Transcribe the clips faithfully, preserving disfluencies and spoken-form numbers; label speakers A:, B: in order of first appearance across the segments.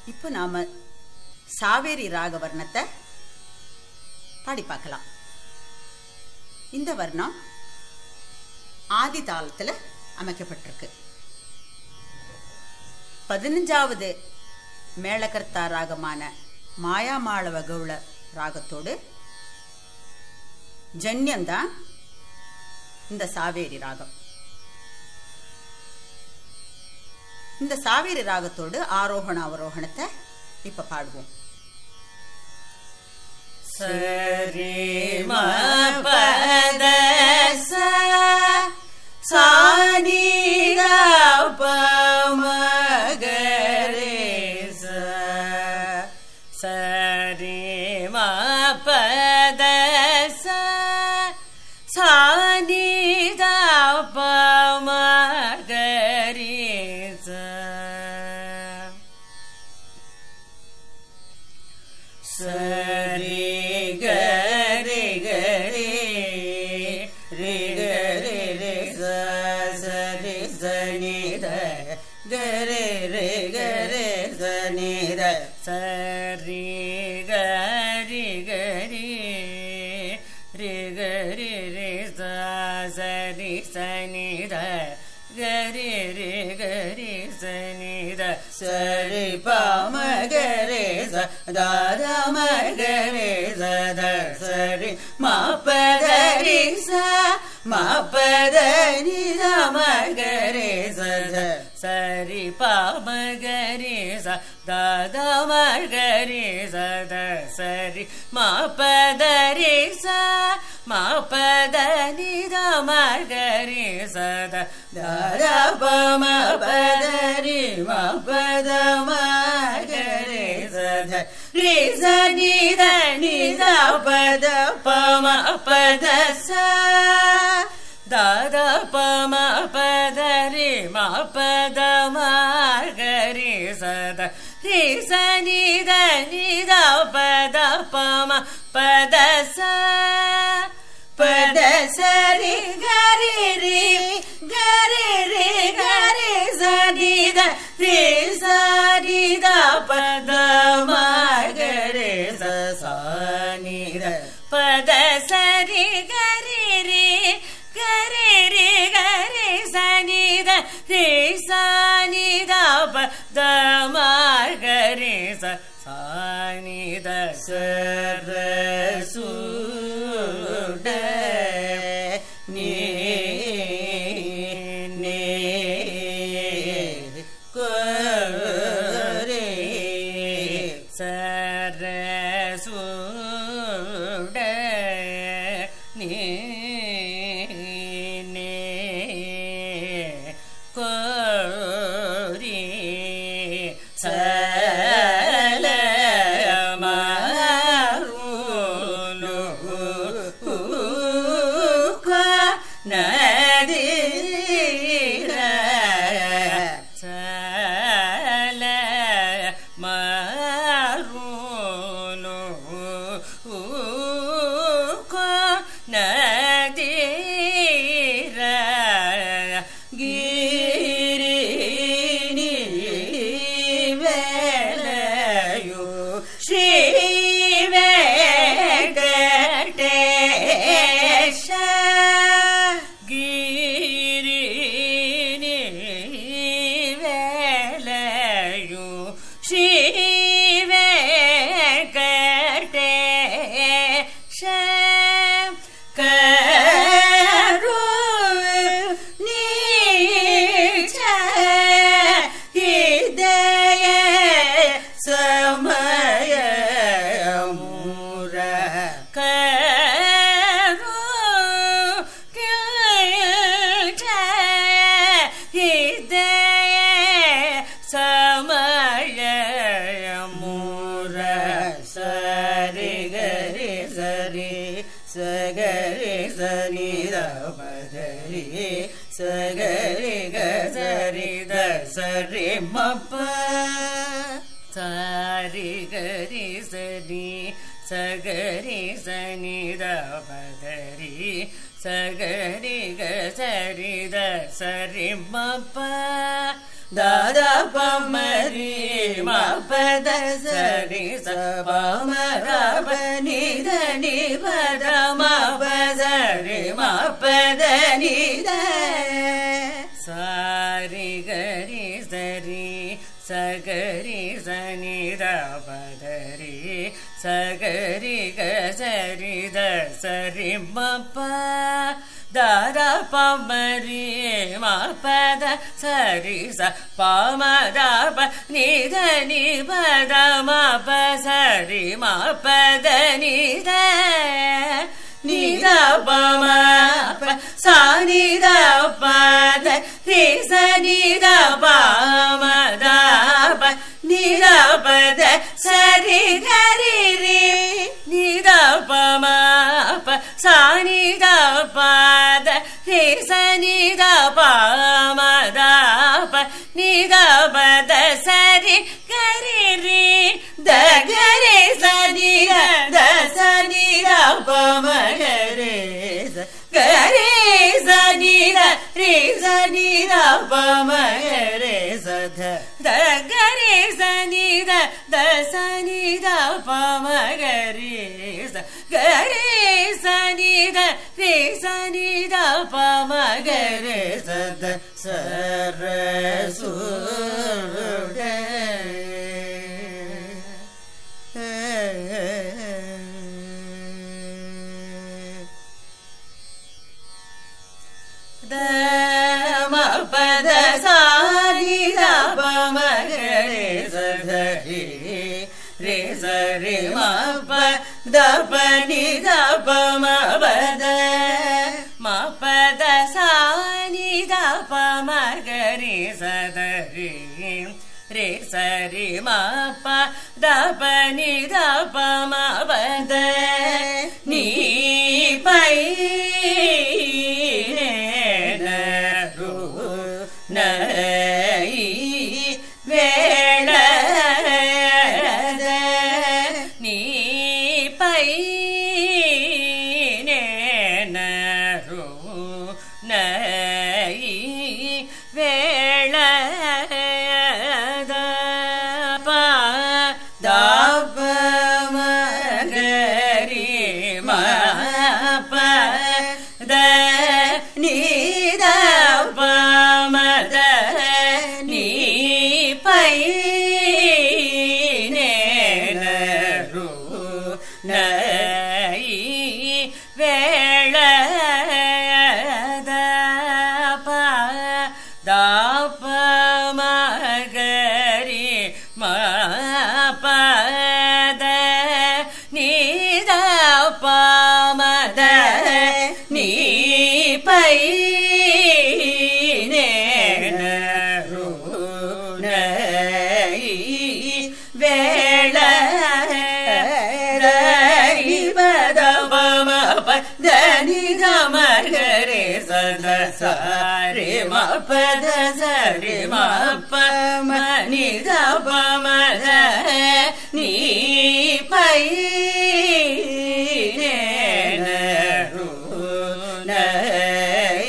A: இப்போ நாம சாவேரி ராக வர்ணத்தை பாடி பார்க்கலாம். இந்த வர்ணம் ஆதி தாளத்துல அமைக்கப்பட்டிருக்கு. பதினஞ்சாவது மேளகர்த்தா ராகமான மாயாமாளவ கௌள ராகத்தோடு ஜன்யம்தான் இந்த சாவேரி ராகம். இந்த சாவேரி ராகத்தோடு ஆரோகண அவரோகணத்தை இப்ப பாடுவோம்.
B: சரி ம பத ச சானி த ப ம க ரே ச சரி ம பத ச சானி த ப ம க ரே ச சரி கரி கரி ரி கரி ரி ச சரி சனி த கரி ரி கரி சனி த சரி கரி கரி ரி கரி ரி ச சரி சனி த கரி ரி கரி சனி த சரி ப ம க ரே ச த த ம க ரே ச த சரி ம ப த ரி ச ம ப த நி த ம க ரே ச த சரி ப ம க ரே ச த த ம க ரே ச த சரி ம ப த ரி ச ம ப த நி த ம க ரே ச த த த ப ம ப த ரி ம ப த ம க ரே ச த ரி ச நி த நி த ப த ப ம ப த ச த த ப ம ப த ரி ம ப த ம க ரே ச த ரி ச நி த நி த ப த ப ம ப த ச ப த ச ரி க ரி ரி க ரி ரி க ரி ச நி த ரி ச நி த ப த ம க ரே ச ச நி த ப த ச ரி க ரி ரி க ரி ரி க ரி ச நி த ரி ச நி த ப த ம க ரே ச ச நி த ச ர சு ட நி நி க ரே ச ர சு ட நி நி க ரே ச ல ம ரு நு க ந தி ர ச ல ம ரு நு க ந தி ர கி ரி நி வேலயு ஸ்ரீ வெங்கடேஷ கிரி நி வேலயு ஸ்ரீ வெங்கடேஷ கரு நீச்ச இதய சமய மூர கரு நீச்ச இதய சமய மூர சரி கரி சரி சகரி சனி த பதரி சகரி க சரி த சரி ம ப சரி கரி சரி சகரி சனி த பதரி சகரி க சரி த சரி ம ப த த ப பமரி மபத சரி சபமரப நித நிபத மபசரி மபத நித சாரி கரி சரி சகரி சனித பதரி சகரி கரி த சரி மப தர பமரி மபத சரி ச பமரப நித நிபத மப சரி மபத நித நித பம சா நித பத ரி ச நித பமத நித பத சரி கரி ரி நித பம சா நித பத ரி ச நித பமத நித பத சரி கரி ரி த கரி ச நித த ச நித பம கரி ச கரி ச நித ரி ச நித பம கரி ச த த கரி ச நித த ச நித பம கரி ச கரி ச நித ரி ச நித பம கரி ச த ச ர சு ட த ம பத சா நித பம கரி ச த ரி ரி ச ரி ம ப த ப நித பம பத ம பத சா நித பம கரி ச த ரி ரி ச ரி ம ப த ப நித பம பத நீ பை வேளத நீ பை நேரு நை வேளத ப தப மகரி ம ப த நீத பமத நீ பை நேரு நை வேளத ப தப மகரி ம ப த நீத பமத நீ பை நேரு நை வேளத பத பம பத நித மகரி ச த ச ரி ம பத ச ரி ம ப ம நித பமத நீ பை நேரு நை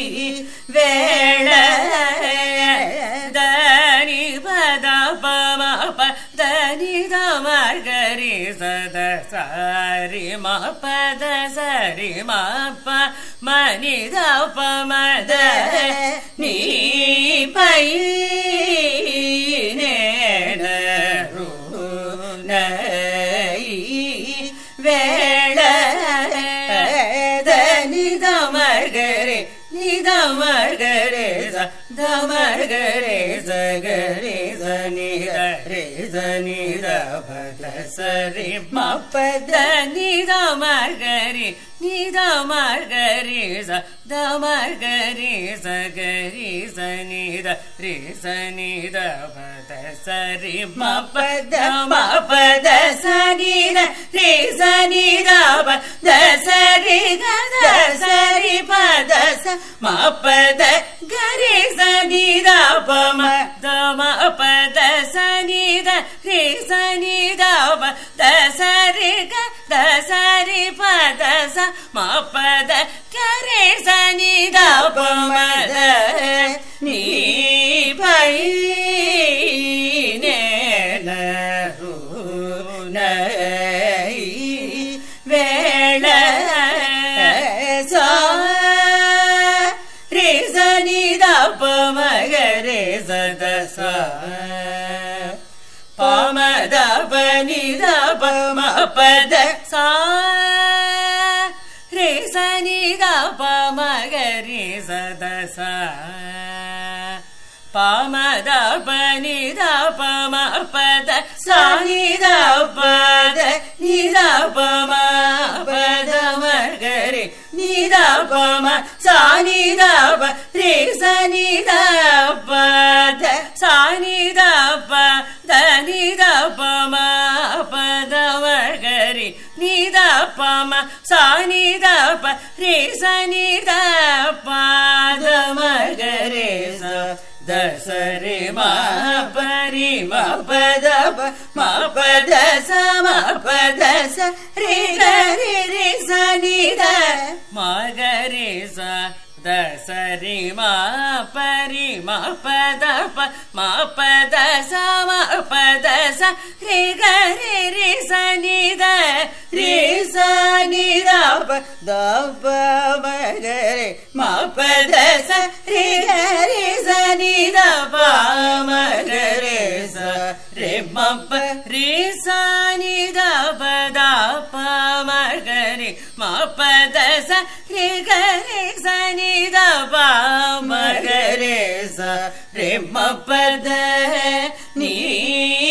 B: வேளத நி பத பம பத நித மகரி ச த ச ரி ம பத ச ரி ம ப ம நித பமத நீ பை நேரு நை வேளத நித மகரி நித மகரி ச த மகரி ச கரி ச நித ரி ச நித பத ச ரி ம பத நித மகரி நித மகரி ச த மகரி ச கரி ச நித ரி ச நித பத ச ரி ம பத ம பத ச நித ரி ச நித பத ச ரி க த ச ரி பத ச ம பத கரி ச நித பம த ம பத ச நித ரி ச நித பத ச ரி க த ச ரி பத ச ம பத கரி ச நித பம த நீ பைனேன வேள ரே சனித பமகரே சதச பமத பனித பம பத சா ரே சனித பமகரே சதச பமத பனித பம பத சானித பத நித பம பத மகரே நித பம சானித ப ரே சனித பத சானித பத நித பம பத மகரே நித பம சானித ப ரே சனித பத மகரே ச தசரி மா பரி மா பத மா பத ச மா பத ச ரே கரி ரே சனித மகரே ச தசரி மா பரி மா பத மா பத ச மா பத ச ரே கரி ரே சனித ரே சனித த ப மகரே மா பத ச ரே கரி சனித ப மகரே ச ரே ம ப ரே சனித பத ப மகரே மா பத ச ரே கரி சனித ப மகரே ச ரே ம பத நீ